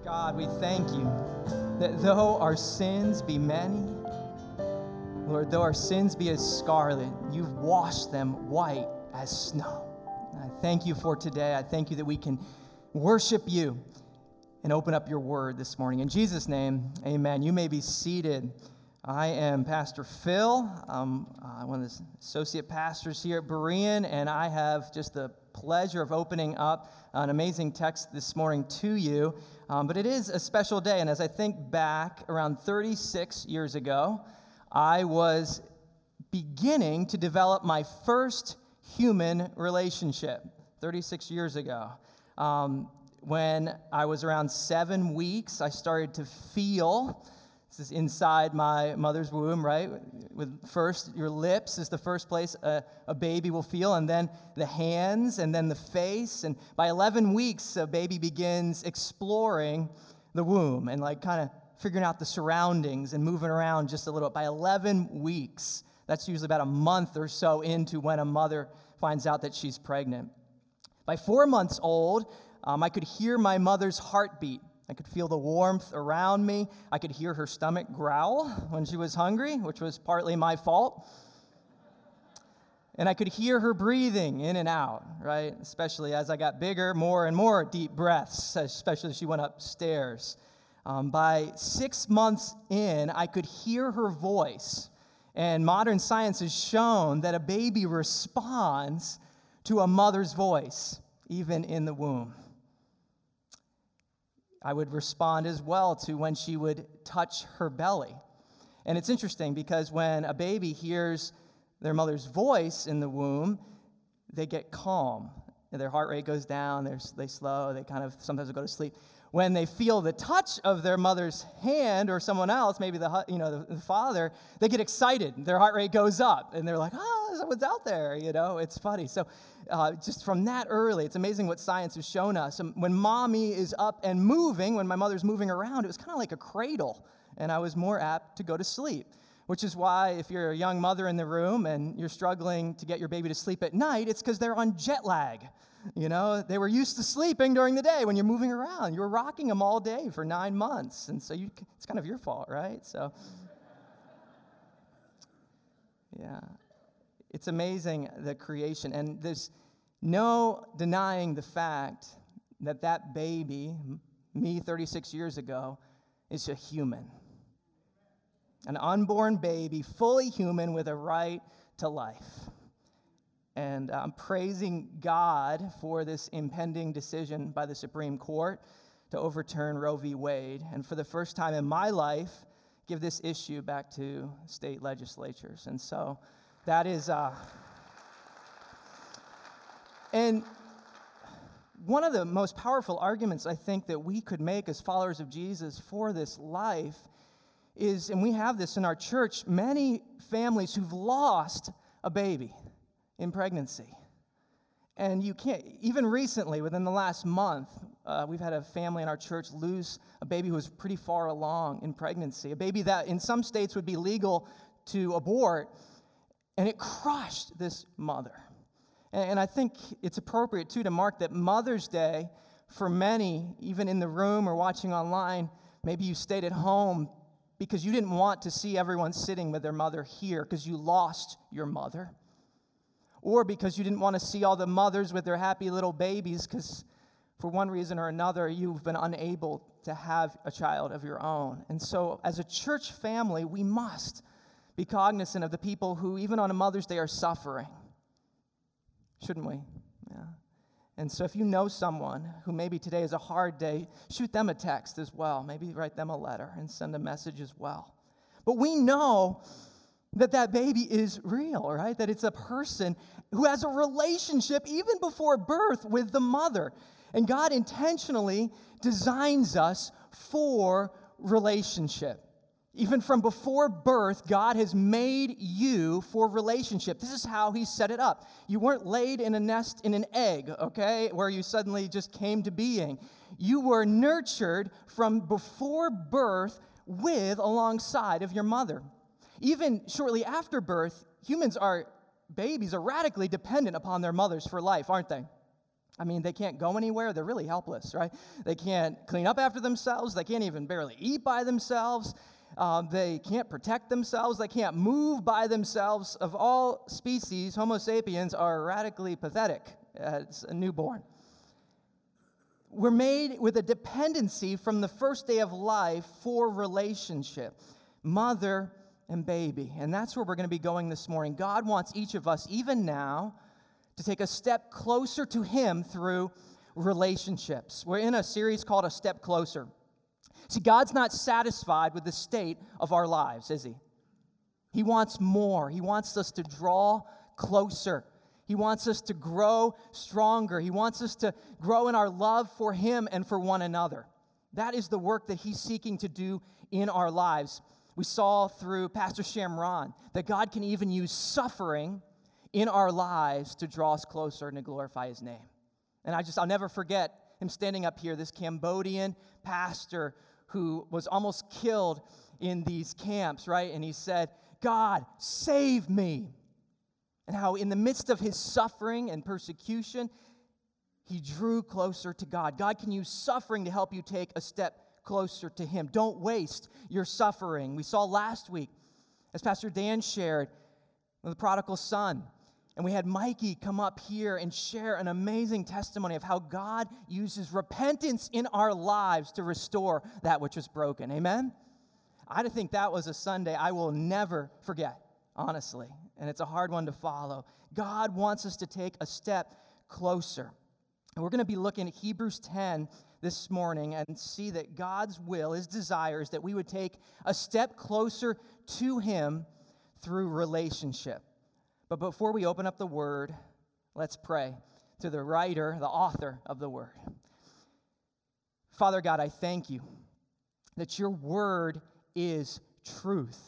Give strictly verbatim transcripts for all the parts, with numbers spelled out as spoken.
God, we thank you that though our sins be many, Lord, though our sins be as scarlet, you've washed them white as snow. And I thank you for today. I thank you that we can worship you and open up your word this morning. In Jesus' name, amen. You may be seated. I am Pastor Phil. I'm uh, one of the associate pastors here at Berean, and I have just the pleasure of opening up an amazing text this morning to you. Um, but it is a special day, and as I think back around thirty-six years ago, I was beginning to develop my first human relationship thirty-six years ago. Um, when I was around seven weeks, I started to feel. This is inside my mother's womb, right? With first, your lips is the first place a, a baby will feel, and then the hands, and then the face. And by eleven weeks, a baby begins exploring the womb and like kind of figuring out the surroundings and moving around just a little. By eleven weeks, that's usually about a month or so into when a mother finds out that she's pregnant. By four months old, um, I could hear my mother's heartbeat. I could feel the warmth around me. I could hear her stomach growl when she was hungry, which was partly my fault. And I could hear her breathing in and out, right? Especially as I got bigger, more and more deep breaths, especially as she went upstairs. Um, by six months in, I could hear her voice. And modern science has shown that a baby responds to a mother's voice, even in the womb. I would respond as well to when she would touch her belly. And it's interesting because when a baby hears their mother's voice in the womb, they get calm. And their heart rate goes down, they're, they slow, they kind of sometimes go to sleep. When they feel the touch of their mother's hand or someone else, maybe the you know the, the father, they get excited. Their heart rate goes up, and they're like, "Oh, someone's out there!" You know, it's funny. So, uh, just from that early, it's amazing what science has shown us. And when mommy is up and moving, when my mother's moving around, it was kind of like a cradle, and I was more apt to go to sleep. Which is why, if you're a young mother in the room and you're struggling to get your baby to sleep at night, it's because they're on jet lag. You know, they were used to sleeping during the day when you're moving around. You were rocking them all day for nine months. And so you, it's kind of your fault, right? So, yeah. It's amazing, the creation. And there's no denying the fact that that baby, me thirty-six years ago, is a human. An unborn baby, fully human with a right to life. And I'm praising God for this impending decision by the Supreme Court to overturn Roe v. Wade. And for the first time in my life, give this issue back to state legislatures. And so that is... Uh, and one of the most powerful arguments I think that we could make as followers of Jesus for this life is, and we have this in our church, many families who've lost a baby in pregnancy. And you can't, even recently, within the last month, uh, we've had a family in our church lose a baby who was pretty far along in pregnancy, a baby that in some states would be legal to abort, and it crushed this mother. And, and I think it's appropriate, too, to mark that Mother's Day, for many, even in the room or watching online, maybe you stayed at home because you didn't want to see everyone sitting with their mother here because you lost your mother. Or because you didn't want to see all the mothers with their happy little babies because for one reason or another, you've been unable to have a child of your own. And so as a church family, we must be cognizant of the people who, even on a Mother's Day, are suffering. Shouldn't we? Yeah. And so if you know someone who maybe today is a hard day, shoot them a text as well. Maybe write them a letter and send a message as well. But we know that that baby is real, right? That it's a person who has a relationship even before birth with the mother. And God intentionally designs us for relationship. Even from before birth, God has made you for relationship. This is how he set it up. You weren't laid in a nest in an egg, okay, where you suddenly just came to being. You were nurtured from before birth with, alongside of your mother. Even shortly after birth, humans are, babies are radically dependent upon their mothers for life, aren't they? I mean, they can't go anywhere. They're really helpless, right? They can't clean up after themselves. They can't even barely eat by themselves. Um, they can't protect themselves. They can't move by themselves. Of all species, Homo sapiens are radically pathetic as a newborn. We're made with a dependency from the first day of life for relationship, mother and baby. And that's where we're going to be going this morning. God wants each of us, even now, to take a step closer to Him through relationships. We're in a series called A Step Closer. See, God's not satisfied with the state of our lives, is He? He wants more. He wants us to draw closer. He wants us to grow stronger. He wants us to grow in our love for Him and for one another. That is the work that He's seeking to do in our lives. We saw through Pastor Shamron that God can even use suffering in our lives to draw us closer and to glorify His name. And I just, I'll never forget him standing up here, this Cambodian pastor who was almost killed in these camps, right? And he said, God, save me. And how in the midst of his suffering and persecution, he drew closer to God. God can use suffering to help you take a step closer to Him. Don't waste your suffering. We saw last week, as Pastor Dan shared, the prodigal son. And we had Mikey come up here and share an amazing testimony of how God uses repentance in our lives to restore that which was broken. Amen? I think that was a Sunday I will never forget, honestly. And it's a hard one to follow. God wants us to take a step closer. And we're going to be looking at Hebrews ten this morning and see that God's will, His desire is that we would take a step closer to Him through relationship. But before we open up the Word, let's pray to the writer, the author of the Word. Father God, I thank You that Your Word is truth.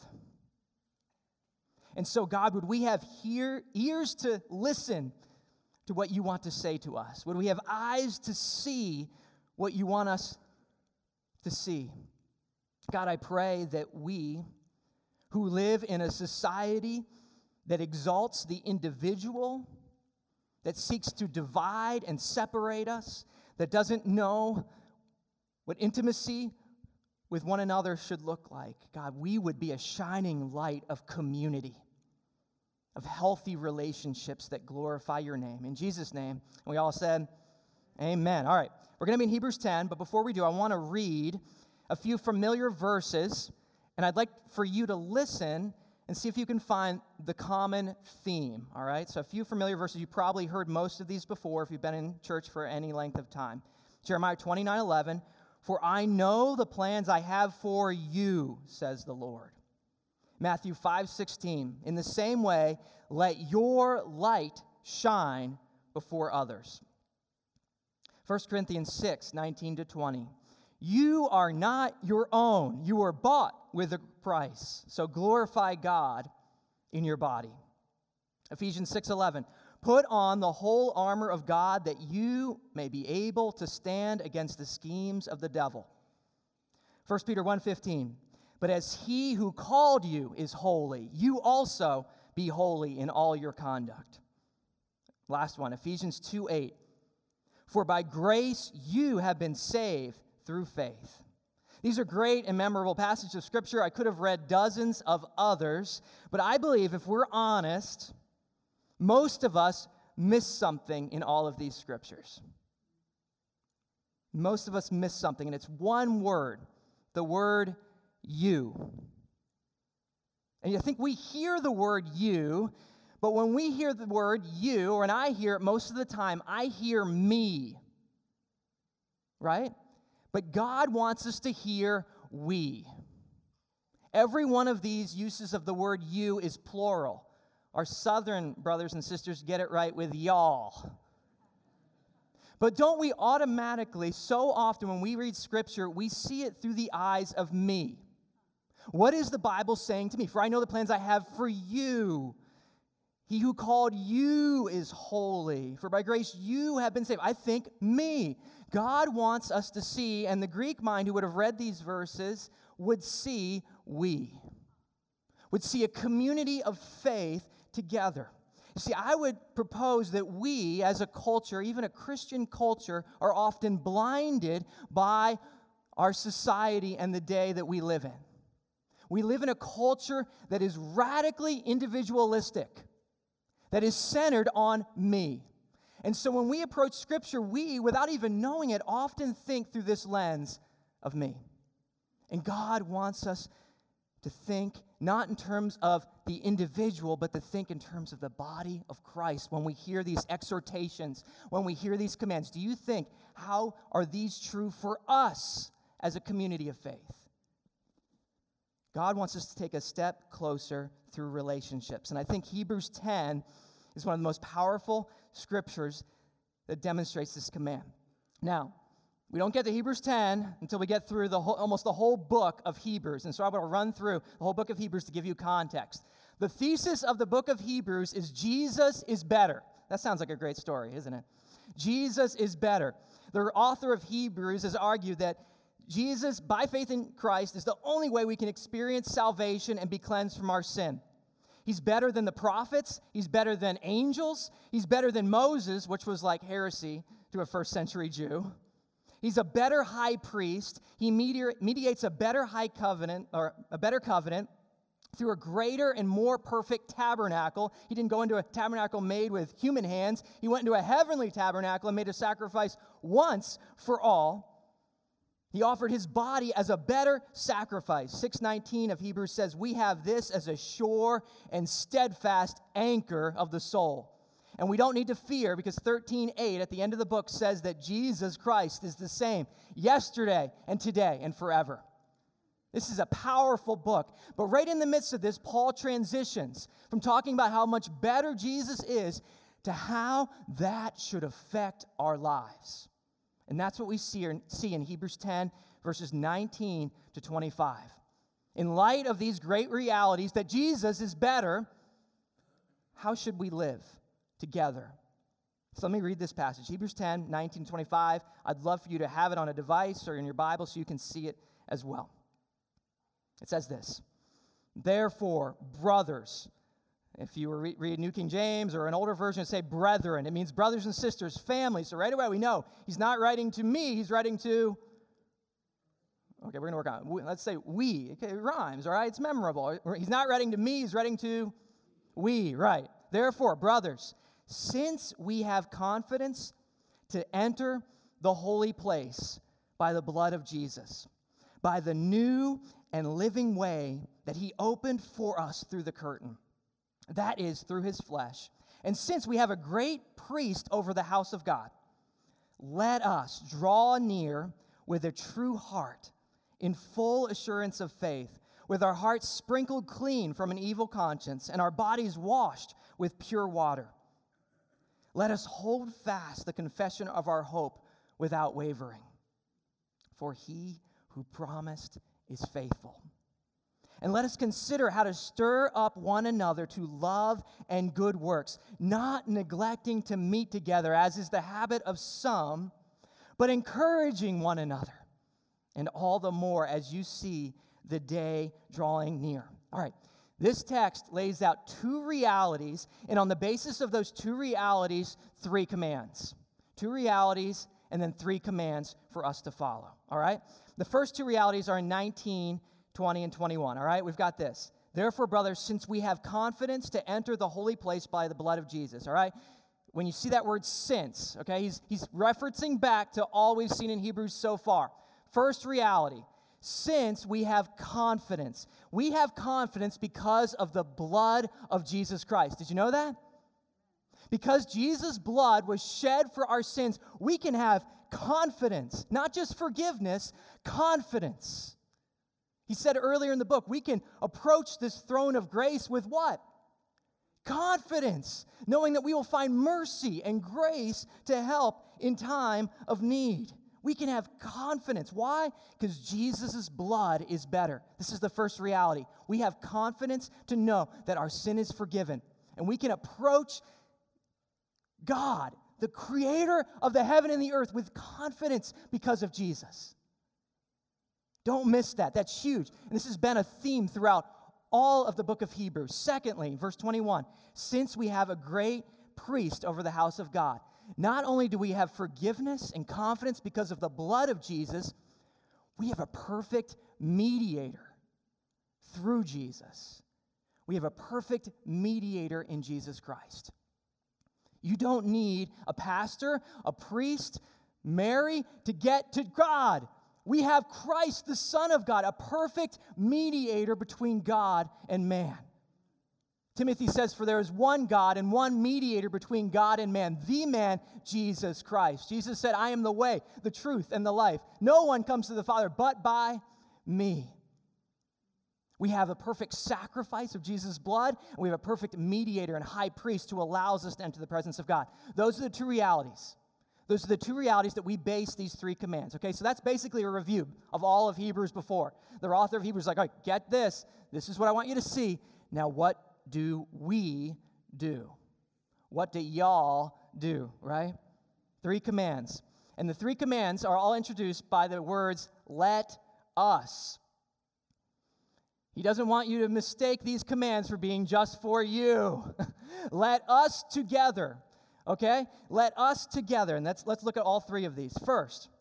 And so, God, would we have hear, ears to listen to what You want to say to us? Would we have eyes to see what You want us to see? God, I pray that we who live in a society that exalts the individual, that seeks to divide and separate us, that doesn't know what intimacy with one another should look like. God, we would be a shining light of community, of healthy relationships that glorify Your name. In Jesus' name, and we all said, amen. All right, we're going to be in Hebrews ten, but before we do, I want to read a few familiar verses, and I'd like for you to listen and see if you can find the common theme, all right? So a few familiar verses. You probably heard most of these before if you've been in church for any length of time. Jeremiah twenty-nine eleven, for I know the plans I have for you, says the Lord. Matthew five sixteen, in the same way, let your light shine before others. First Corinthians six nineteen to twenty, you are not your own. You were bought with a price. So glorify God in your body. Ephesians six eleven, put on the whole armor of God that you may be able to stand against the schemes of the devil. First Peter one fifteen, but as He who called you is holy, you also be holy in all your conduct. Last one, Ephesians two eight, for by grace you have been saved through faith. These are great and memorable passages of Scripture. I could have read dozens of others, but I believe if we're honest, most of us miss something in all of these Scriptures. Most of us miss something, and it's one word, the word you. And I think we hear the word you, but when we hear the word you, or when I hear it most of the time, I hear me, right? But God wants us to hear we. Every one of these uses of the word you is plural. Our southern brothers and sisters get it right with y'all. But don't we automatically, so often when we read Scripture, we see it through the eyes of me? What is the Bible saying to me? For I know the plans I have for you. He who called you is holy. For by grace you have been saved. I think me. God wants us to see, and the Greek mind who would have read these verses would see we. Would see a community of faith together. You see, I would propose that we, as a culture, even a Christian culture, are often blinded by our society and the day that we live in. We live in a culture that is radically individualistic, that is centered on me. And so when we approach Scripture, we, without even knowing it, often think through this lens of me. And God wants us to think not in terms of the individual, but to think in terms of the body of Christ. When we hear these exhortations, when we hear these commands, do you think, how are these true for us as a community of faith? God wants us to take a step closer through relationships. And I think Hebrews ten is one of the most powerful scriptures that demonstrates this command. Now, we don't get to Hebrews ten until we get through the whole, almost the whole book of Hebrews. And so I'm going to run through the whole book of Hebrews to give you context. The thesis of the book of Hebrews is Jesus is better. That sounds like a great story, isn't it? Jesus is better. The author of Hebrews has argued that Jesus, by faith in Christ, is the only way we can experience salvation and be cleansed from our sin. He's better than the prophets. He's better than angels. He's better than Moses, which was like heresy to a first century Jew. He's a better high priest. He mediates a better high covenant, or a better covenant, through a greater and more perfect tabernacle. He didn't go into a tabernacle made with human hands. He went into a heavenly tabernacle and made a sacrifice once for all. He offered his body as a better sacrifice. six nineteen of Hebrews says, we have this as a sure and steadfast anchor of the soul. And we don't need to fear, because thirteen eight at the end of the book says that Jesus Christ is the same yesterday and today and forever. This is a powerful book. But right in the midst of this, Paul transitions from talking about how much better Jesus is to how that should affect our lives. And that's what we see in Hebrews ten, verses nineteen to twenty-five. In light of these great realities that Jesus is better, how should we live together? So let me read this passage. Hebrews ten, nineteen, twenty-five. I'd love for you to have it on a device or in your Bible so you can see it as well. It says this: therefore, brothers, if you were re- read New King James or an older version, it'd say brethren. It means brothers and sisters, family. So right away we know he's not writing to me, he's writing to, okay, we're going to work on it. Let's say we. Okay, it rhymes, all right? It's memorable. He's not writing to me, he's writing to we, right. Therefore, brothers, since we have confidence to enter the holy place by the blood of Jesus, by the new and living way that he opened for us through the curtain, that is, through his flesh. And since we have a great priest over the house of God, let us draw near with a true heart, in full assurance of faith, with our hearts sprinkled clean from an evil conscience and our bodies washed with pure water. Let us hold fast the confession of our hope without wavering, for he who promised is faithful. And let us consider how to stir up one another to love and good works, not neglecting to meet together, as is the habit of some, but encouraging one another, and all the more as you see the day drawing near. All right, this text lays out two realities, and on the basis of those two realities, three commands. Two realities, and then three commands for us to follow. All right? The first two realities are in nineteen, twenty, and twenty-one. All right? We've got this. Therefore, brothers, since we have confidence to enter the holy place by the blood of Jesus. All right? When you see that word since, okay, he's, he's referencing back to all we've seen in Hebrews so far. First reality, since we have confidence. We have confidence because of the blood of Jesus Christ. Did you know that? Because Jesus' blood was shed for our sins, we can have confidence, not just forgiveness, confidence. He said earlier in the book, we can approach this throne of grace with what? Confidence, knowing that we will find mercy and grace to help in time of need. We can have confidence. Why? Because Jesus' blood is better. This is the first reality. We have confidence to know that our sin is forgiven. And we can approach God, the creator of the heaven and the earth, with confidence because of Jesus. Don't miss that. That's huge. And this has been a theme throughout all of the book of Hebrews. Secondly, verse twenty-one, since we have a great priest over the house of God, not only do we have forgiveness and confidence because of the blood of Jesus, we have a perfect mediator through Jesus. We have a perfect mediator in Jesus Christ. You don't need a pastor, a priest, Mary to get to God. We have Christ, the Son of God, a perfect mediator between God and man. Timothy says, for there is one God and one mediator between God and man, the man, Jesus Christ. Jesus said, I am the way, the truth, and the life. No one comes to the Father but by me. We have a perfect sacrifice of Jesus' blood, and we have a perfect mediator and high priest who allows us to enter the presence of God. Those are the two realities. Those are the two realities that we base these three commands. Okay, so that's basically a review of all of Hebrews before. The author of Hebrews is like, all right, get this. This is what I want you to see. Now, what do we do? What do y'all do, right? Three commands. And the three commands are all introduced by the words, let us. He doesn't want you to mistake these commands for being just for you. Let us together, okay? Let us together. And let's, let's look at all three of these. First,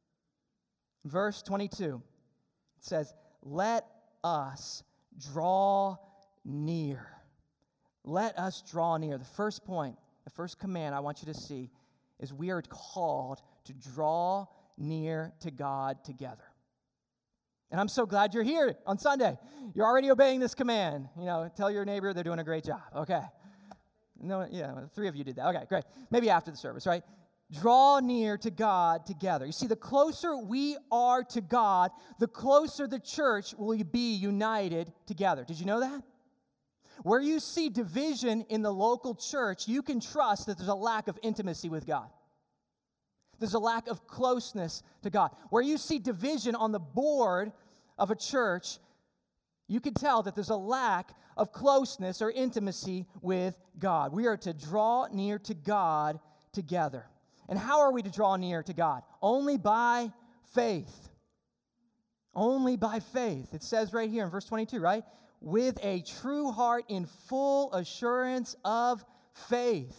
verse twenty-two. It says, let us draw near. Let us draw near. The first point, the first command I want you to see is we are called to draw near to God together. And I'm so glad you're here on Sunday. You're already obeying this command. You know, tell your neighbor they're doing a great job. Okay. No, yeah, three of you did that. Okay, great. Maybe after the service, right? Draw near to God together. You see, the closer we are to God, the closer the church will be united together. Did you know that? Where you see division in the local church, you can trust that there's a lack of intimacy with God. There's a lack of closeness to God. Where you see division on the board of a church, you can tell that there's a lack of closeness or intimacy with God. We are to draw near to God together. And how are we to draw near to God? Only by faith. Only by faith. It says right here in verse twenty-two, right? With a true heart in full assurance of faith.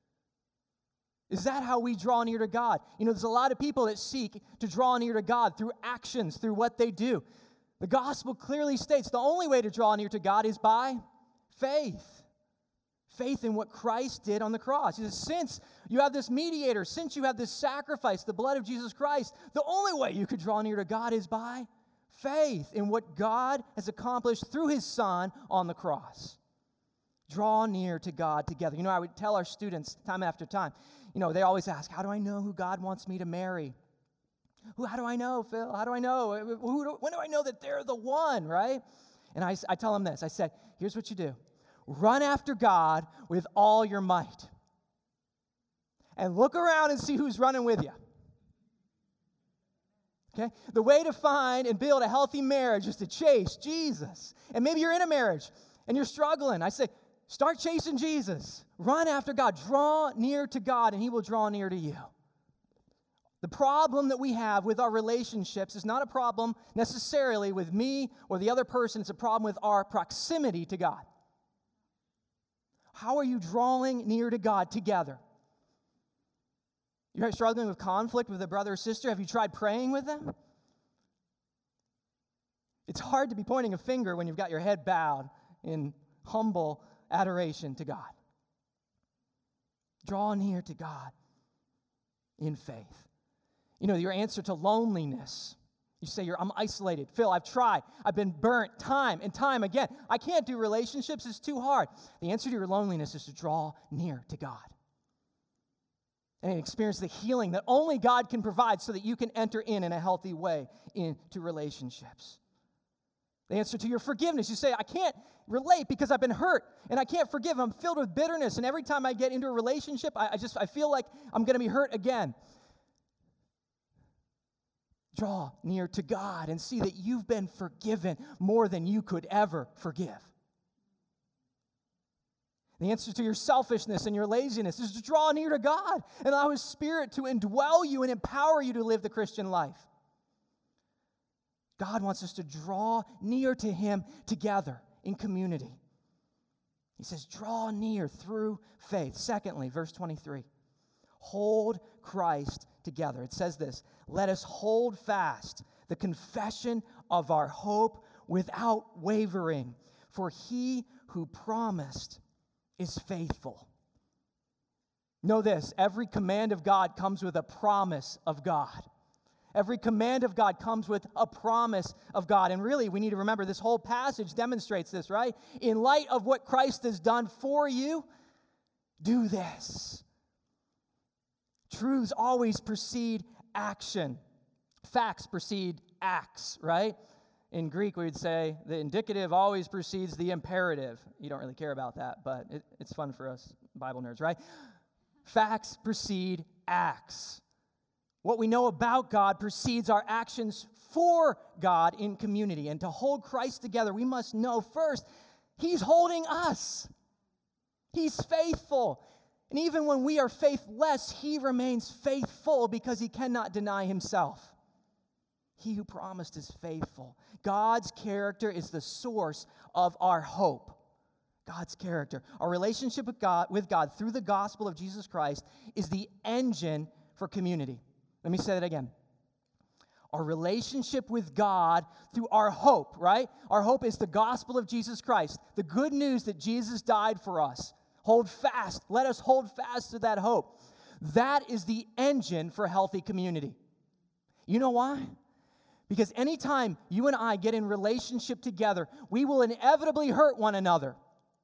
Is that how we draw near to God? You know, there's a lot of people that seek to draw near to God through actions, through what they do. The gospel clearly states the only way to draw near to God is by faith. Faith in what Christ did on the cross. He says, since you have this mediator, since you have this sacrifice, the blood of Jesus Christ, the only way you could draw near to God is by faith in what God has accomplished through his Son on the cross. Draw near to God together. You know, I would tell our students time after time, you know, they always ask, how do I know who God wants me to marry? Who? How do I know, Phil? How do I know? Who do, when do I know that they're the one, right? And I, I tell them this. I said, here's what you do. Run after God with all your might. And look around and see who's running with you. Okay? The way to find and build a healthy marriage is to chase Jesus. And maybe you're in a marriage and you're struggling. I say, start chasing Jesus. Run after God. Draw near to God, and he will draw near to you. The problem that we have with our relationships is not a problem necessarily with me or the other person. It's a problem with our proximity to God. How are you drawing near to God together? You're struggling with conflict with a brother or sister? Have you tried praying with them? It's hard to be pointing a finger when you've got your head bowed in humble adoration to God. Draw near to God in faith. You know, your answer to loneliness. You say, you're, I'm isolated. Phil, I've tried. I've been burnt time and time again. I can't do relationships. It's too hard. The answer to your loneliness is to draw near to God and experience the healing that only God can provide so that you can enter in in a healthy way into relationships. The answer to your forgiveness, you say, I can't relate because I've been hurt and I can't forgive. I'm filled with bitterness, and every time I get into a relationship, I, I just I feel like I'm going to be hurt again. Draw near to God and see that you've been forgiven more than you could ever forgive. The answer to your selfishness and your laziness is to draw near to God and allow his Spirit to indwell you and empower you to live the Christian life. God wants us to draw near to him together in community. He says, draw near through faith. Secondly, verse twenty-three, hold Christ together. It says this, let us hold fast the confession of our hope without wavering, for he who promised is faithful. Know this, every command of God comes with a promise of God. Every command of God comes with a promise of God. And really, we need to remember this whole passage demonstrates this, right? In light of what Christ has done for you, do this. Truths always precede action. Facts precede acts, right? In Greek, we would say the indicative always precedes the imperative. You don't really care about that, but it, it's fun for us Bible nerds, right? Facts precede acts. What we know about God precedes our actions for God in community. And to hold Christ together, we must know first, he's holding us. He's faithful. And even when we are faithless, he remains faithful because he cannot deny himself. He who promised is faithful. God's character is the source of our hope. God's character. Our relationship with God, with God through the gospel of Jesus Christ is the engine for community. Let me say that again. Our relationship with God through our hope, right? Our hope is the gospel of Jesus Christ, the good news that Jesus died for us. Hold fast. Let us hold fast to that hope. That is the engine for healthy community. You know why? Because anytime you and I get in relationship together, we will inevitably hurt one another.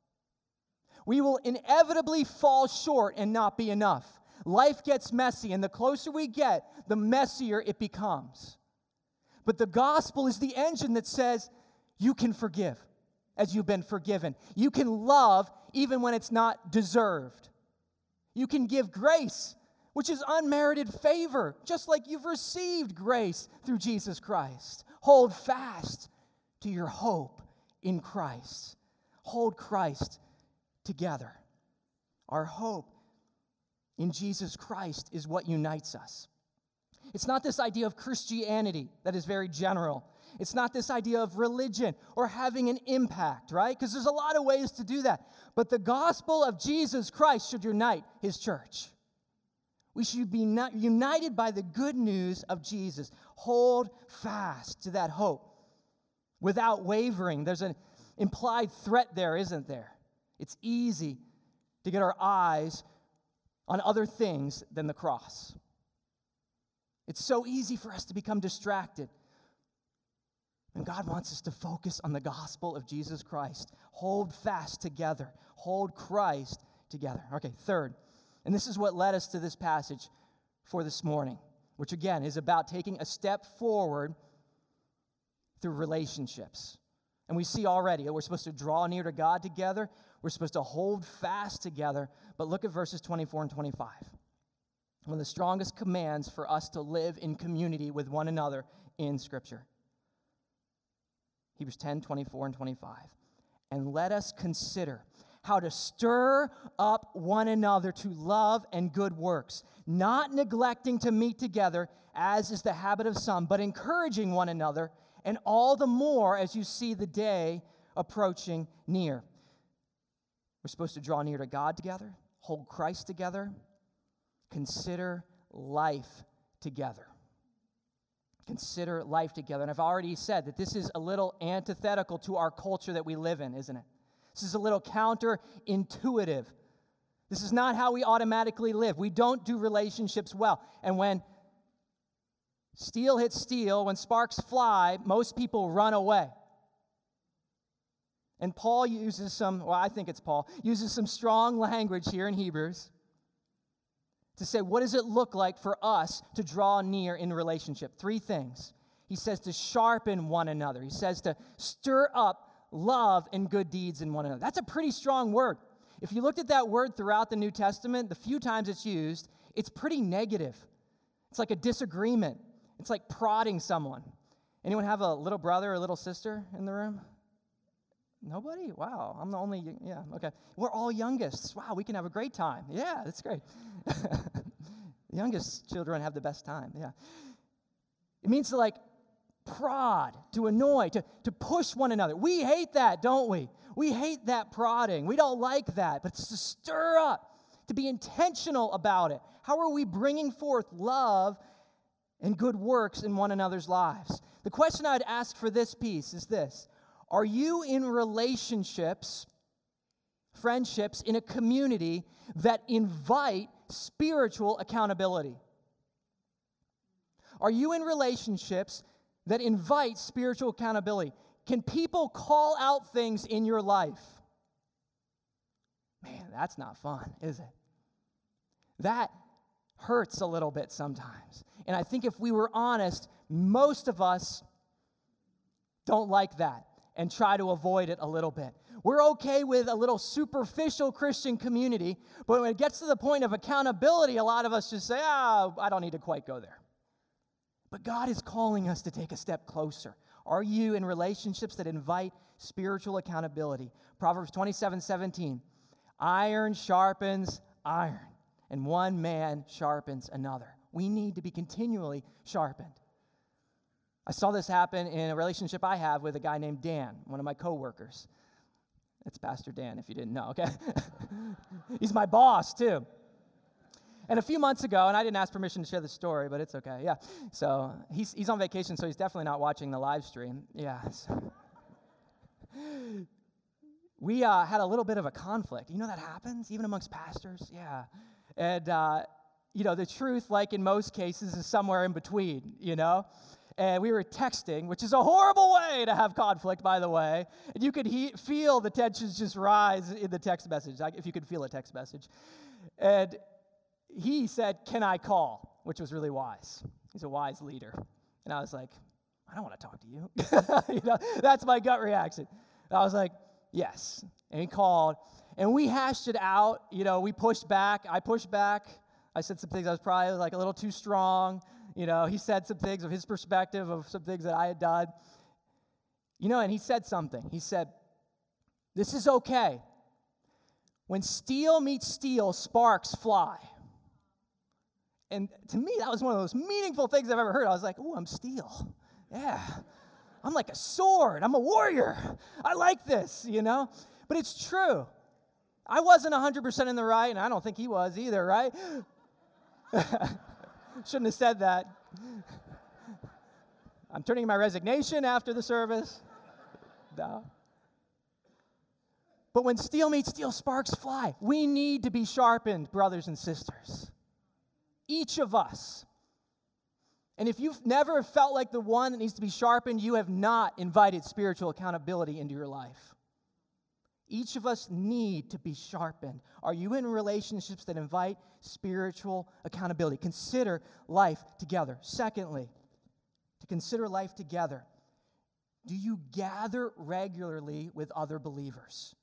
We will inevitably fall short and not be enough. Life gets messy, and the closer we get, the messier it becomes. But the gospel is the engine that says you can forgive as you've been forgiven. You can love even when it's not deserved. You can give grace, which is unmerited favor, just like you've received grace through Jesus Christ. Hold fast to your hope in Christ. Hold Christ together. Our hope in Jesus Christ is what unites us. It's not this idea of Christianity that is very general. It's not this idea of religion or having an impact, right? Because there's a lot of ways to do that. But the gospel of Jesus Christ should unite his church. We should be united by the good news of Jesus. Hold fast to that hope without wavering. There's an implied threat there, isn't there? It's easy to get our eyes on other things than the cross. It's so easy for us to become distracted. And God wants us to focus on the gospel of Jesus Christ. Hold fast together. Hold Christ together. Okay, third, and this is what led us to this passage for this morning, which again is about taking a step forward through relationships. And we see already that we're supposed to draw near to God together. We're supposed to hold fast together. But look at verses twenty-four and twenty-five. One of the strongest commands for us to live in community with one another in Scripture. Hebrews ten, twenty-four and twenty-five. And let us consider how to stir up one another to love and good works, not neglecting to meet together, as is the habit of some, but encouraging one another, and all the more as you see the day approaching near. We're supposed to draw near to God together, hold Christ together, consider life together. Consider life together. And I've already said that this is a little antithetical to our culture that we live in, isn't it? This is a little counterintuitive. This is not how we automatically live. We don't do relationships well. And when steel hits steel, when sparks fly, most people run away. And Paul uses some, well, I think it's Paul, uses some strong language here in Hebrews to say, what does it look like for us to draw near in relationship? Three things. He says to sharpen one another. He says to stir up love and good deeds in one another. That's a pretty strong word. If you looked at that word throughout the New Testament, the few times it's used, it's pretty negative. It's like a disagreement. It's like prodding someone. Anyone have a little brother or little sister in the room? Nobody? Wow, I'm the only, yeah, okay. We're all youngest. Wow, we can have a great time. Yeah, that's great. The youngest children have the best time, yeah. It means to like prod, to annoy, to, to push one another. We hate that, don't we? We hate that prodding. We don't like that, but it's to stir up, to be intentional about it. How are we bringing forth love and good works in one another's lives? The question I'd ask for this piece is this: are you in relationships, friendships, in a community that invite spiritual accountability? Are you in relationships that invite spiritual accountability? Can people call out things in your life? Man, that's not fun, is it? That hurts a little bit sometimes. And I think if we were honest, most of us don't like that and try to avoid it a little bit. We're okay with a little superficial Christian community, but when it gets to the point of accountability, a lot of us just say, ah, I don't need to quite go there. But God is calling us to take a step closer. Are you in relationships that invite spiritual accountability? Proverbs twenty-seven seventeen, iron sharpens iron, and one man sharpens another. We need to be continually sharpened. I saw this happen in a relationship I have with a guy named Dan, one of my coworkers. That's Pastor Dan, if you didn't know, okay? He's my boss, too. And a few months ago, and I didn't ask permission to share the story, but it's okay, yeah. So he's he's on vacation, so he's definitely not watching the live stream. Yeah. So. We uh, had a little bit of a conflict. You know that happens, even amongst pastors? Yeah. And, uh, you know, the truth, like in most cases, is somewhere in between, you know? And we were texting, which is a horrible way to have conflict, by the way. And you could he- feel the tensions just rise in the text message, if you could feel a text message. And he said, "Can I call?" Which was really wise. He's a wise leader. And I was like, I don't want to talk to you. You know, that's my gut reaction. And I was like, yes. And he called. And we hashed it out. You know, we pushed back. I pushed back. I said some things I was probably like a little too strong. You know, he said some things of his perspective of some things that I had done. You know, and he said something. He said, "This is okay. When steel meets steel, sparks fly." And to me, that was one of those meaningful things I've ever heard. I was like, "Ooh, I'm steel. Yeah. I'm like a sword. I'm a warrior. I like this, you know?" But it's true. I wasn't one hundred percent in the right, and I don't think he was either, right? Shouldn't have said that. I'm turning in my resignation after the service. No. But when steel meets steel, sparks fly. We need to be sharpened, brothers and sisters. Each of us. And if you've never felt like the one that needs to be sharpened, you have not invited spiritual accountability into your life. Each of us need to be sharpened. Are you in relationships that invite spiritual accountability? Consider life together. Secondly, to consider life together, do you gather regularly with other believers?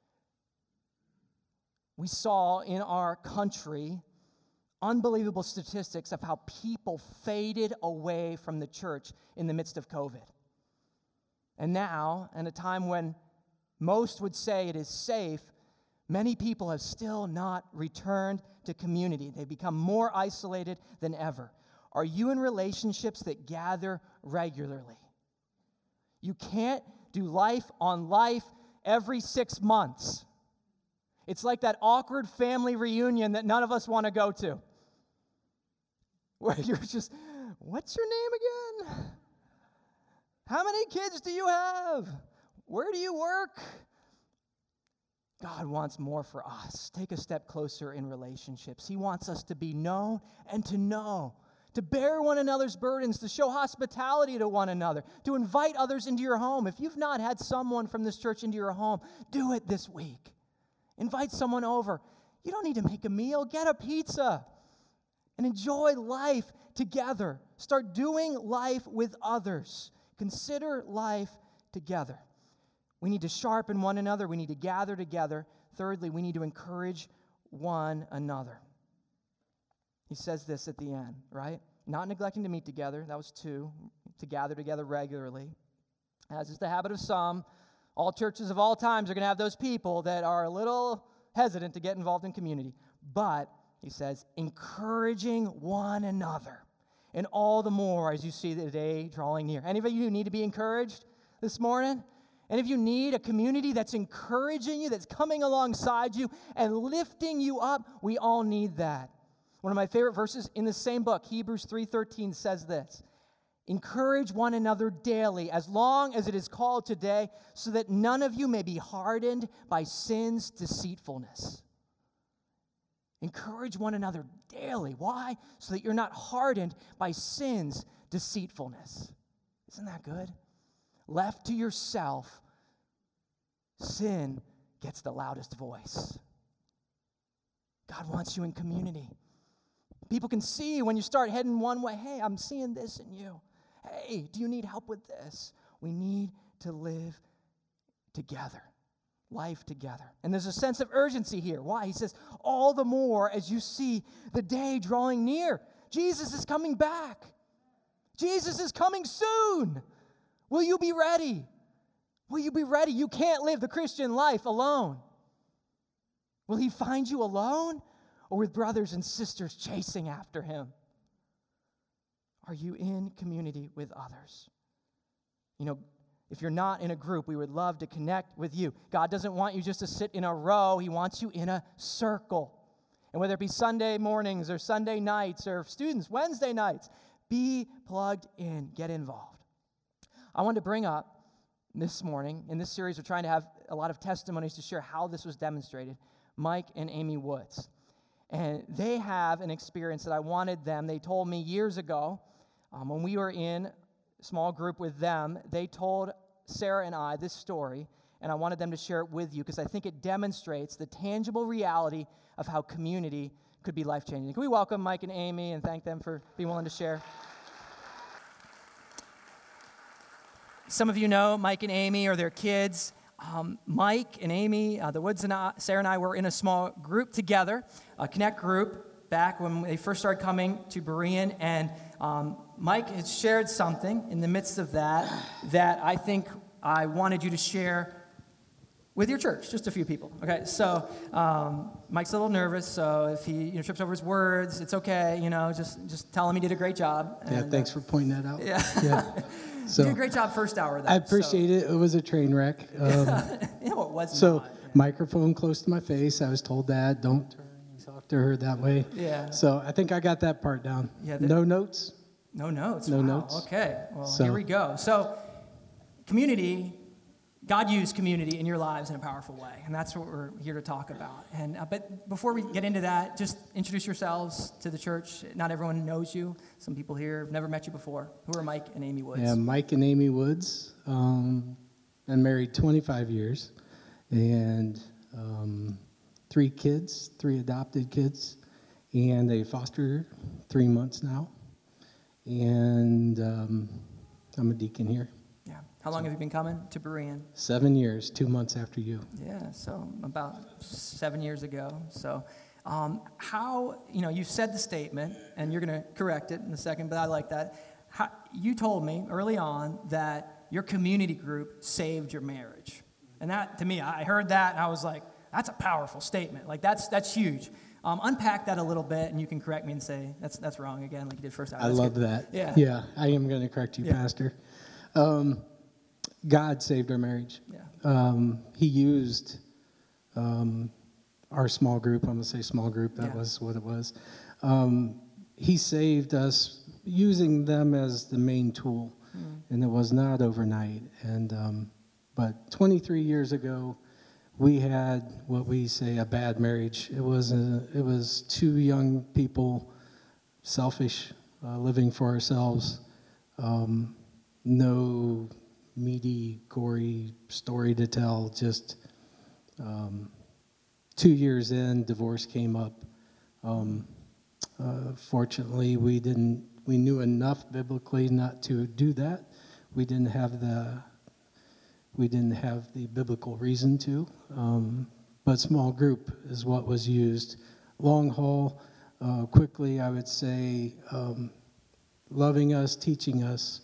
We saw in our country unbelievable statistics of how people faded away from the church in the midst of COVID. And now, in a time when most would say it is safe, many people have still not returned to community. They've become more isolated than ever. Are you in relationships that gather regularly? You can't do life on life every six months. It's like that awkward family reunion that none of us want to go to, where you're just, what's your name again? How many kids do you have? Where do you work? God wants more for us. Take a step closer in relationships. He wants us to be known and to know, to bear one another's burdens, to show hospitality to one another, to invite others into your home. If you've not had someone from this church into your home, do it this week. Invite someone over. You don't need to make a meal. Get a pizza and enjoy life together. Start doing life with others. Consider life together. We need to sharpen one another. We need to gather together. Thirdly, we need to encourage one another. He says this at the end, right? Not neglecting to meet together. That was two. To gather together regularly. As is the habit of some, all churches of all times are going to have those people that are a little hesitant to get involved in community. But, he says, encouraging one another. and all the more as you see the day drawing near. Any of you need to be encouraged this morning? And if you need a community that's encouraging you, that's coming alongside you and lifting you up, we all need that. One of my favorite verses in the same book, Hebrews three thirteen, says this: encourage one another daily, as long as it is called today, so that none of you may be hardened by sin's deceitfulness. Encourage one another daily. Why? So that you're not hardened by sin's deceitfulness. Isn't that good? Left to yourself, sin gets the loudest voice. God wants you in community. People can see when you start heading one way. Hey, I'm seeing this in you. Hey, do you need help with this? We need to live together, life together. And there's a sense of urgency here. Why? He says, all the more as you see the day drawing near. Jesus is coming back. Jesus is coming soon. Will you be ready? Will you be ready? You can't live the Christian life alone. Will he find you alone or with brothers and sisters chasing after him? Are you in community with others? You know, if you're not in a group, we would love to connect with you. God doesn't want you just to sit in a row. He wants you in a circle. And whether it be Sunday mornings or Sunday nights or students, Wednesday nights, be plugged in. Get involved. I wanted to bring up this morning, in this series, we're trying to have a lot of testimonies to share how this was demonstrated, Mike and Amy Woods. And they have an experience that I wanted them, they told me years ago, um, when we were in a small group with them, they told Sarah and I this story, and I wanted them to share it with you because I think it demonstrates the tangible reality of how community could be life-changing. Can we welcome Mike and Amy and thank them for being willing to share? Some of you know Mike and Amy or their kids. Um, Mike and Amy, uh, the Woods and I, Sarah and I were in a small group together, a Connect group, back when they first started coming to Berean. And um, Mike had shared something in the midst of that that I think I wanted you to share with your church, just a few people. Okay, so um, Mike's a little nervous, so if he you know, trips over his words, it's okay. You know, just just tell him he did a great job. Yeah, and, thanks uh, for pointing that out. Yeah. yeah. So, you did a great job first hour, though. I appreciate so. it. It was a train wreck. Um, you know, it was so, not. microphone close to my face. I was told that. Don't turn and talk to her that way. Yeah. So, I think I got that part down. Yeah, no notes? No notes. No wow. notes. Okay. Well, so. here we go. So, community, God used community in your lives in a powerful way, and that's what we're here to talk about. And uh, but before we get into that, just introduce yourselves to the church. Not everyone knows you. Some people here have never met you before. Who are Mike and Amy Woods? Yeah, Mike and Amy Woods. Um, been married twenty-five years, and um, three kids, three adopted kids, and a foster three months now. And um, I'm a deacon here. Yeah. How long have you been coming to Berean? Seven years, two months after you. Yeah, so about seven years ago. So um, how, you know, you said the statement, and you're going to correct it in a second, but I like that. How, you told me early on that your community group saved your marriage. And that, to me, I heard that, and I was like, that's a powerful statement. Like, that's that's huge. Um, unpack that a little bit, and you can correct me and say, that's that's wrong again, like you did first hour. I That's love good. that. Yeah. Yeah, I am going to correct you, Yeah. Pastor. Um, God saved our marriage. Yeah. Um, he used um, our small group. I'm going to say small group. That Yeah. was what it was. Um, he saved us using them as the main tool, mm. and it was not overnight. And um, but twenty-three years ago, we had what we say a bad marriage. It was a, it was two young people, selfish, uh, living for ourselves. Um, no meaty, gory story to tell. Just um, two years in, divorce came up. Um, uh, fortunately, we didn't. We knew enough biblically not to do that. We didn't have the. We didn't have the biblical reason to. Um, but small group is what was used. Long haul, uh, quickly, I would say, um, loving us, teaching us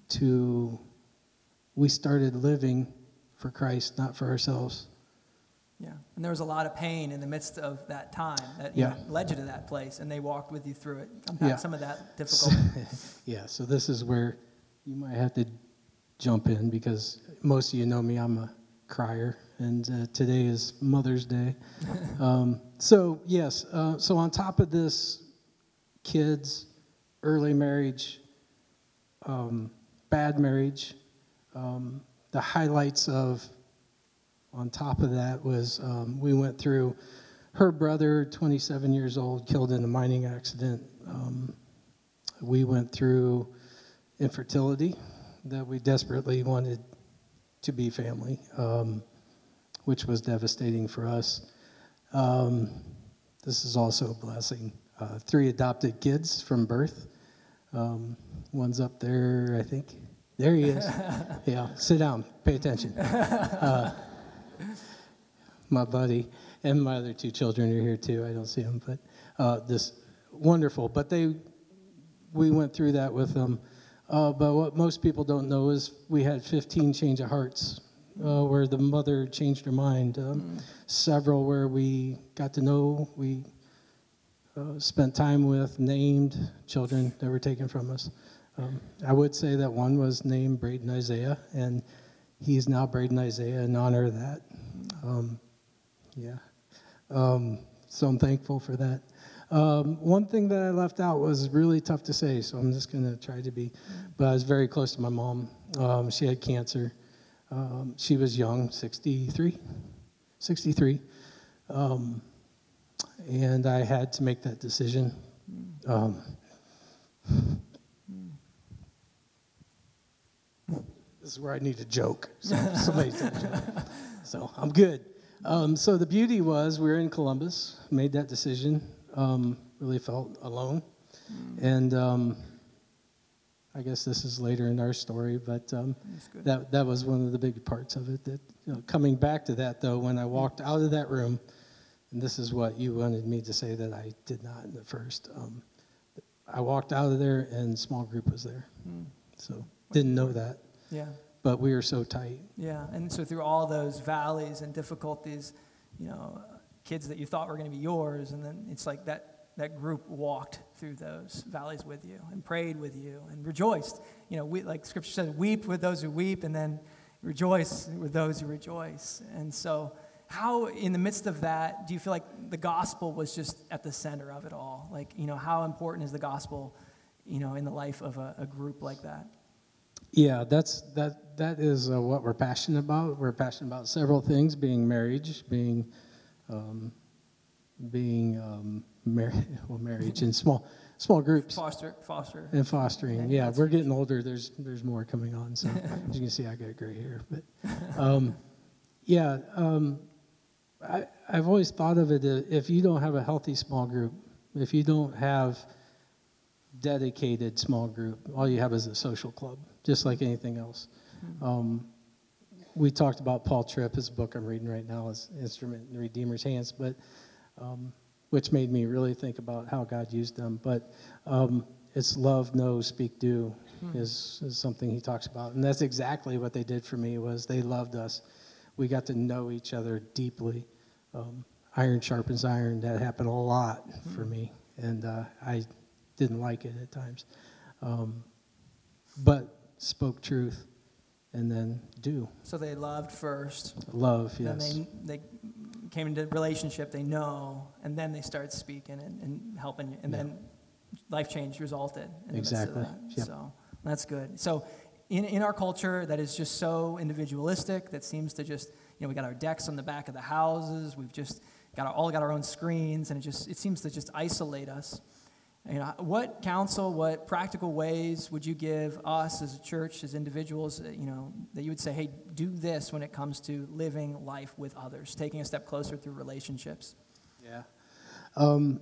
to. We started living for Christ, not for ourselves. Yeah, and there was a lot of pain in the midst of that time that you Yeah. know, led you to that place, and they walked with you through it. Unpack Yeah. some of that difficulty. Yeah, so this is where you might have to jump in because most of you know me, I'm a crier, and uh, today is Mother's Day. um, so, yes, uh, so on top of this, kids, early marriage, um, bad marriage, um, the highlights of, on top of that was um, we went through her brother, twenty-seven years old, killed in a mining accident. Um, we went through infertility, that we desperately wanted to be family, um, which was devastating for us. Um, this is also a blessing. Uh, three adopted kids from birth. Um, one's up there, I think. There he is. Yeah, sit down, pay attention. Uh, my buddy and my other two children are here too. I don't see them, but uh, this wonderful. But they, we went through that with them. Uh, but what most people don't know is we had fifteen change of hearts, uh, where the mother changed her mind. Um, mm. Several where we got to know, we uh, spent time with, named children that were taken from us. Um, I would say that one was named Braden Isaiah, and he's now Braden Isaiah in honor of that. Um, yeah. Um, so I'm thankful for that. Um, one thing that I left out was really tough to say, so I'm just going to try to be, but I was very close to my mom. Um, she had cancer. Um, she was young, sixty-three, sixty-three. Um, and I had to make that decision. Um, this is where I need a joke. So somebody tell me a joke. So I'm good. Um, so the beauty was we were in Columbus, made that decision. Um, really felt alone. Mm. And um, I guess this is later in our story, but um, that that was one of the big parts of it. That you know, coming back to that, though, when I walked out of that room, and this is what you wanted me to say that I did not in the first, um, I walked out of there and small group was there. Mm. So didn't know that. Yeah. But we were so tight. Yeah, and so through all those valleys and difficulties, you know, kids that you thought were going to be yours, and then it's like that that group walked through those valleys with you and prayed with you and rejoiced. You know, we, like Scripture says, weep with those who weep, and then rejoice with those who rejoice. And so how, in the midst of that, do you feel like the gospel was just at the center of it all? Like, you know, how important is the gospel, you know, in the life of a, a group like that? Yeah, that's that. That is uh, what we're passionate about. We're passionate about several things: being marriage, being, um, being um, mar- well, marriage and small small groups, foster, foster, and fostering. Okay, yeah, we're getting older. There's there's more coming on. So as you can see, I got gray hair. But um, yeah, um, I I've always thought of it as if you don't have a healthy small group, if you don't have dedicated small group, all you have is a social club, just like anything else. Mm-hmm. Um, we talked about Paul Tripp, his book I'm reading right now is Instrument in the Redeemer's Hands, but um, which made me really think about how God used them. But um, it's love, know, speak, do mm-hmm. is, is something he talks about. And that's exactly what they did for me, was they loved us. We got to know each other deeply. Um, iron sharpens iron. That happened a lot mm-hmm. for me. And uh, I didn't like it at times, um, but spoke truth, and then do. So they loved first. Love, yes. Then they they came into relationship. They know, and then they start speaking and, and helping you, and yeah. then life change resulted. In exactly. The midst of that. Yep. So that's good. So in in our culture that is just so individualistic, that seems to just you know we got our decks on the back of the houses. We've just got our, all got our own screens, and it just it seems to just isolate us. You know, what counsel, what practical ways would you give us as a church, as individuals, you know, that you would say, hey, do this when it comes to living life with others, taking a step closer through relationships? Yeah. Um,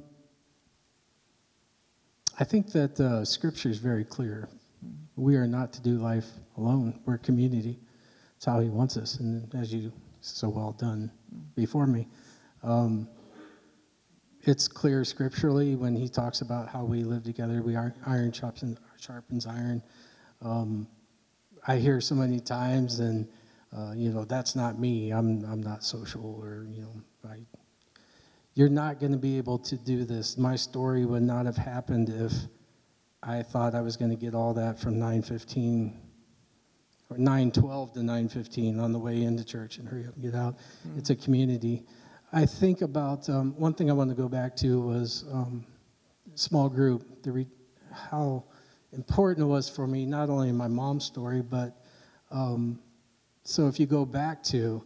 I think that uh, Scripture is very clear. Mm-hmm. We are not to do life alone. We're a community. That's how he wants us, and as you so well done mm-hmm. before me. Um It's clear scripturally when he talks about how we live together. We are iron sharpens, sharpens iron. Um, I hear so many times, and uh, you know, that's not me. I'm I'm not social, or you know, I. You're not going to be able to do this. My story would not have happened if I thought I was going to get all that from nine fifteen or nine twelve to nine fifteen on the way into church and hurry up and get out. Mm-hmm. It's a community. I think about um, one thing I want to go back to was um, small group. The re- how important it was for me, not only in my mom's story, but um, so if you go back to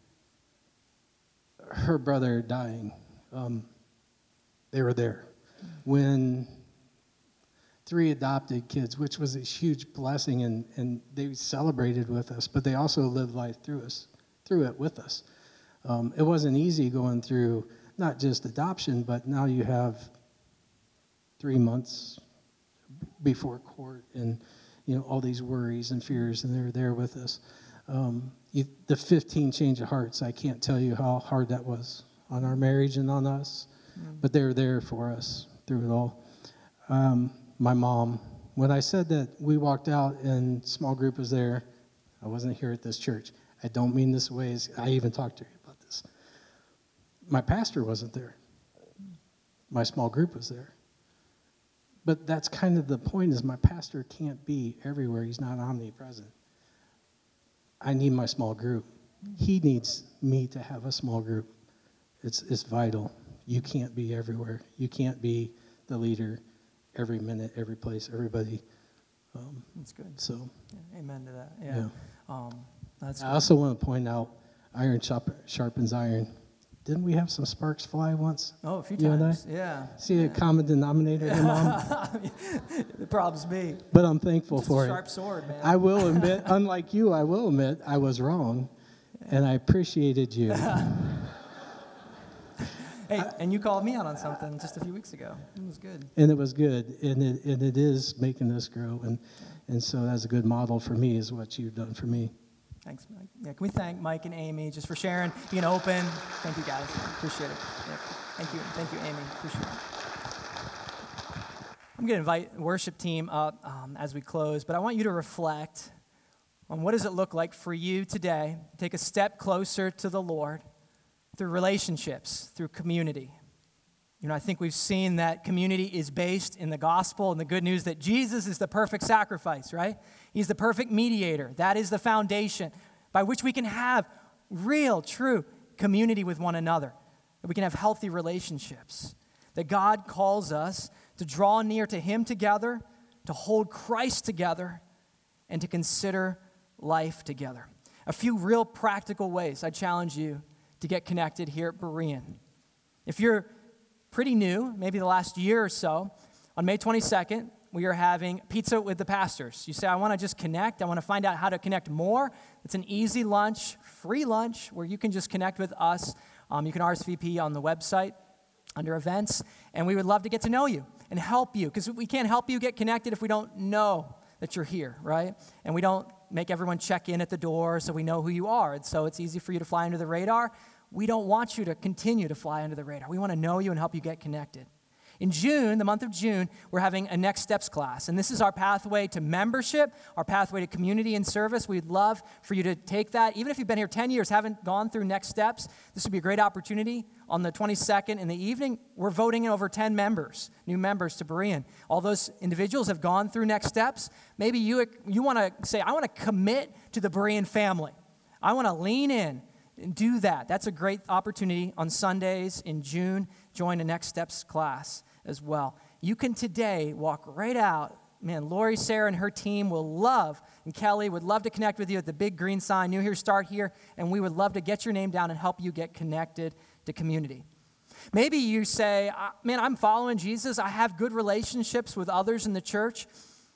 her brother dying, um, they were there. When three adopted kids, which was a huge blessing, and, and they celebrated with us, but they also lived life through us, through it with us. Um, it wasn't easy going through not just adoption, but now you have three months before court, and you know all these worries and fears, and they're there with us. Um, you, the fifteen change of hearts, I can't tell you how hard that was on our marriage and on us, mm. but they were there for us through it all. Um, my mom, when I said that we walked out and small group was there, I wasn't here at this church. I don't mean this way. As, I even talked to her about this. My pastor wasn't there. My small group was there. But that's kind of the point, is my pastor can't be everywhere. He's not omnipresent. I need my small group. He needs me to have a small group. It's it's vital. You can't be everywhere. You can't be the leader every minute, every place, everybody. Um, that's good. So, yeah, amen to that. Yeah. yeah. Um, that's. I good. also want to point out, iron sharpens iron. Didn't we have some sparks fly once? Oh, a few you times. And I? Yeah. See yeah. a common denominator here, Mom? The problem's me. But I'm thankful Just for a it. Sharp sword, man. I will admit, unlike you, I will admit I was wrong, and I appreciated you. Hey, and you called me out on something just a few weeks ago. It was good. And it was good, and it and it is making us grow, and and so that's a good model for me, is what you've done for me. Thanks, Mike. Yeah, can we thank Mike and Amy just for sharing, being open? Thank you, guys. Appreciate it. Yeah. Thank you. Thank you, Amy. Appreciate it. I'm going to invite the worship team up um, as we close, but I want you to reflect on what does it look like for you today to take a step closer to the Lord through relationships, through community. You know, I think we've seen that community is based in the gospel and the good news that Jesus is the perfect sacrifice, right? He's the perfect mediator. That is the foundation by which we can have real, true community with one another, that we can have healthy relationships, that God calls us to draw near to Him together, to hold Christ together, and to consider life together. A few real practical ways I challenge you to get connected here at Berean. If you're pretty new, maybe the last year or so, on May twenty-second, we are having Pizza with the Pastors. You say, I want to just connect. I want to find out how to connect more. It's an easy lunch, free lunch, where you can just connect with us. Um, you can R S V P on the website under events, and we would love to get to know you and help you, because we can't help you get connected if we don't know that you're here, right? And we don't make everyone check in at the door so we know who you are. And so it's easy for you to fly under the radar. We don't want you to continue to fly under the radar. We want to know you and help you get connected. In June, the month of June, we're having a Next Steps class. And this is our pathway to membership, our pathway to community and service. We'd love for you to take that. Even if you've been here ten years, haven't gone through Next Steps, this would be a great opportunity. On the twenty-second in the evening, we're voting in over ten members, new members to Berean. All those individuals have gone through Next Steps. Maybe you, you want to say, I want to commit to the Berean family. I want to lean in and do that. That's a great opportunity on Sundays in June. Join a Next Steps class as well. You can today walk right out. Man, Lori, Sarah, and her team will love, and Kelly would love to connect with you at the big green sign, New Here, Start Here, and we would love to get your name down and help you get connected to community. Maybe you say, man, I'm following Jesus. I have good relationships with others in the church,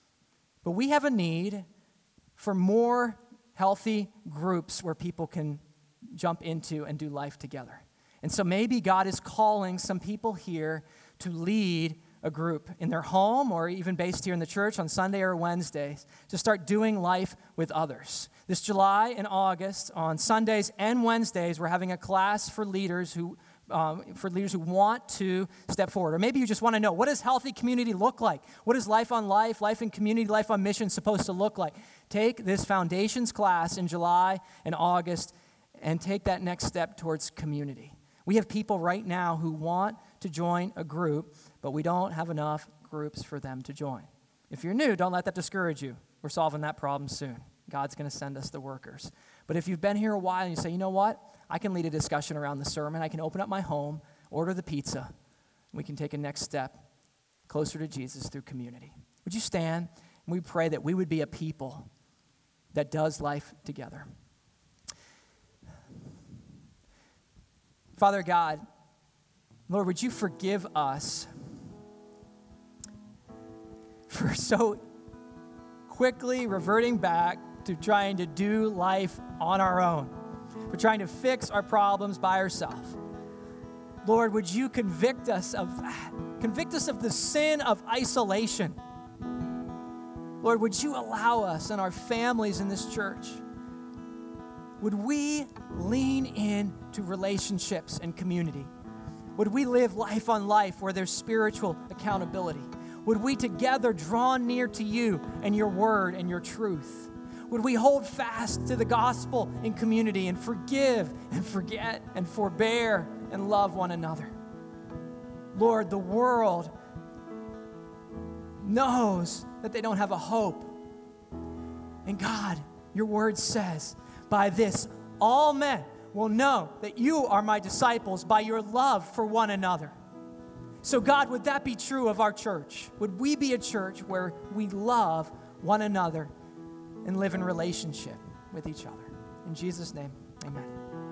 but we have a need for more healthy groups where people can jump into and do life together. And so maybe God is calling some people here to lead a group in their home or even based here in the church on Sunday or Wednesdays to start doing life with others. This July and August, on Sundays and Wednesdays, we're having a class for leaders who um, for leaders who want to step forward. Or maybe you just want to know, what does healthy community look like? What is life on life, life in community, life on mission supposed to look like? Take this foundations class in July and August and take that next step towards community. We have people right now who want to join a group, but we don't have enough groups for them to join. If you're new, don't let that discourage you. We're solving that problem soon. God's going to send us the workers. But if you've been here a while and you say, you know what? I can lead a discussion around the sermon. I can open up my home, order the pizza, and we can take a next step closer to Jesus through community. Would you stand? And we pray that we would be a people that does life together. Father God, Lord, would you forgive us for so quickly reverting back to trying to do life on our own, for trying to fix our problems by ourselves. Lord, would you convict us of convict us of the sin of isolation? Lord, would you allow us and our families in this church, would we lean into relationships and community? Would we live life on life where there's spiritual accountability? Would we together draw near to you and your word and your truth? Would we hold fast to the gospel in community and forgive and forget and forbear and love one another? Lord, the world knows that they don't have a hope. And God, your word says, by this all men will know that you are my disciples by your love for one another. So God, would that be true of our church? Would we be a church where we love one another and live in relationship with each other? In Jesus' name, amen.